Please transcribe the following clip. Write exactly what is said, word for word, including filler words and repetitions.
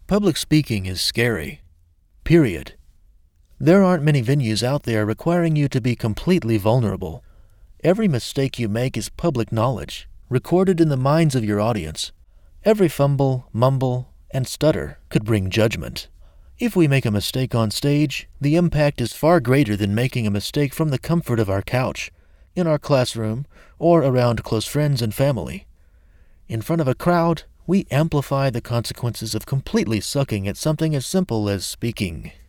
Public speaking is scary. Period. There aren't many venues out there requiring you to be completely vulnerable. Every mistake you make is public knowledge, recorded in the minds of your audience. Every fumble, mumble, and stutter could bring judgment. If we make a mistake on stage, the impact is far greater than making a mistake from the comfort of our couch, in our classroom, or around close friends and family. In front of a crowd, we amplify the consequences of completely sucking at something as simple as speaking.